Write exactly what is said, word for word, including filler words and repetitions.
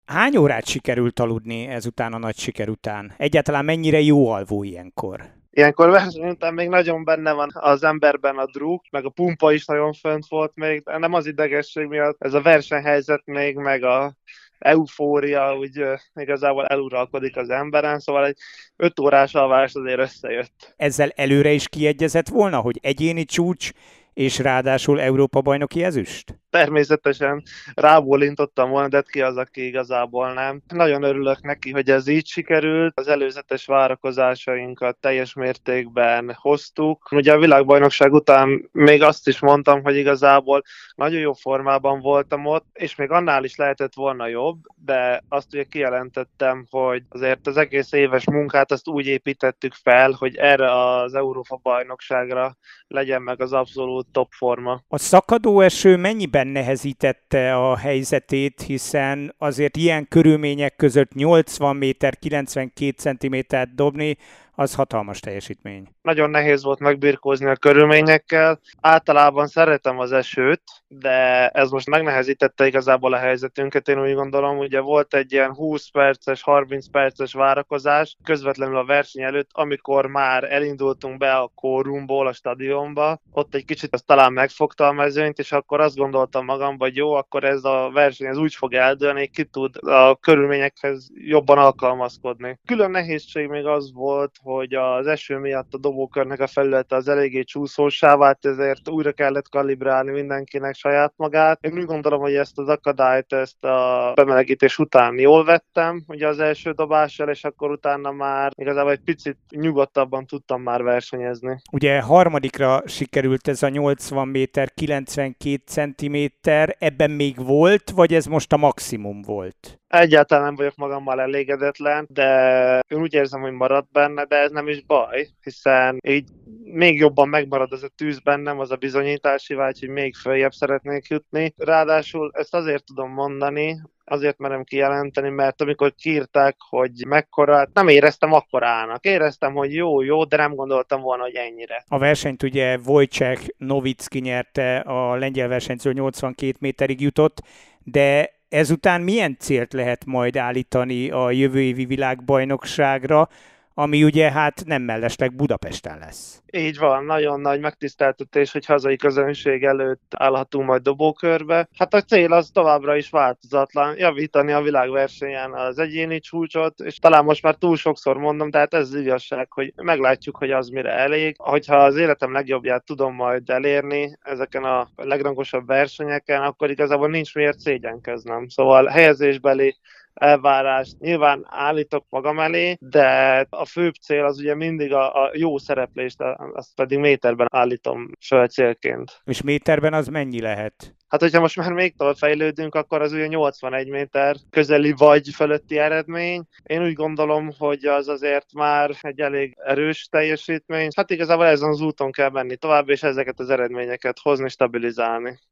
Hány órát sikerült aludni ezután a nagy siker után? Egyáltalán mennyire jó alvó ilyenkor? Ilyenkor verseny után még nagyon benne van az emberben a druk, meg a pumpa is nagyon fönt volt még, de nem az idegesség miatt, ez a versenyhelyzet még, meg a eufória úgy ö, igazából eluralkodik az emberen, szóval egy öt órás alvás azért összejött. Ezzel előre is kiegyezett volna, hogy egyéni csúcs, és ráadásul Európa-bajnoki ezüst? Természetesen rábólintottam volna, de ki az, aki igazából nem. Nagyon örülök neki, hogy ez így sikerült. Az előzetes várakozásainkat teljes mértékben hoztuk. Ugye a világbajnokság után még azt is mondtam, hogy igazából nagyon jó formában voltam ott, és még annál is lehetett volna jobb, de azt ugye kijelentettem, hogy azért az egész éves munkát azt úgy építettük fel, hogy erre az Európa-bajnokságra legyen meg az abszolút top forma. A szakadó eső mennyiben nehezítette a helyzetét, hiszen azért ilyen körülmények között nyolcvan méter, kilencvenkét centimétert dobni, az hatalmas teljesítmény. Nagyon nehéz volt megbirkózni a körülményekkel. Általában szeretem az esőt, de ez most megnehezítette igazából a helyzetünket. Én úgy gondolom, ugye volt egy ilyen húsz perces, harminc perces várakozás közvetlenül a verseny előtt, amikor már elindultunk be a kórumból a stadionba. Ott egy kicsit az talán megfogta a mezőnyt, és akkor azt gondoltam magamban, hogy jó, akkor ez a verseny ez úgy fog eldőlni, ki tud a körülményekhez jobban alkalmazkodni. Külön nehézség még az volt, hogy az eső miatt a dobókörnek a felülete az eléggé csúszósá vált, ezért újra kellett kalibrálni mindenkinek saját magát. Én úgy gondolom, hogy ezt az akadályt, ezt a bemelegítés után jól vettem, ugye az első dobással, és akkor utána már igazából egy picit nyugodtabban tudtam már versenyezni. Ugye harmadikra sikerült ez a nyolcvan méter, kilencvenkét centiméter, ebben még volt, vagy ez most a maximum volt? Egyáltalán nem vagyok magammal elégedetlen, de én úgy érzem, hogy marad benne, de ez nem is baj, hiszen így még jobban megmarad az a tűz bennem, az a bizonyítási vágy, hogy még följebb szeretnék jutni. Ráadásul ezt azért tudom mondani, azért merem kijelenteni, mert amikor kiírták, hogy mekkora, hát nem éreztem akkorának. Éreztem, hogy jó, jó, de nem gondoltam volna, hogy ennyire. A versenyt ugye Wojciech Nowicki nyerte, a lengyel versenyző nyolcvankét méterig jutott, de ezután milyen célt lehet majd állítani a jövő évi világbajnokságra, ami ugye hát nem mellesleg Budapesten lesz? Így van, nagyon nagy megtiszteltetés, hogy hazai közönség előtt állhatunk majd dobókörbe. Hát a cél az továbbra is változatlan, javítani a világversenyen az egyéni csúcsot, és talán most már túl sokszor mondom, de hát ez az igazság, hogy meglátjuk, hogy az mire elég. Hogyha az életem legjobbját tudom majd elérni ezeken a legrangosabb versenyeken, akkor igazából nincs miért szégyenkeznem. Szóval helyezésbeli elvárást nyilván állítok magam elé, de a főbb cél az ugye mindig a, a jó szereplést, azt pedig méterben állítom föl célként. És méterben az mennyi lehet? Hát, hogyha most már még tovább fejlődünk, akkor az ugye nyolcvanegy méter közeli vagy fölötti eredmény. Én úgy gondolom, hogy az azért már egy elég erős teljesítmény. Hát igazából ezen az úton kell menni tovább, és ezeket az eredményeket hozni, stabilizálni.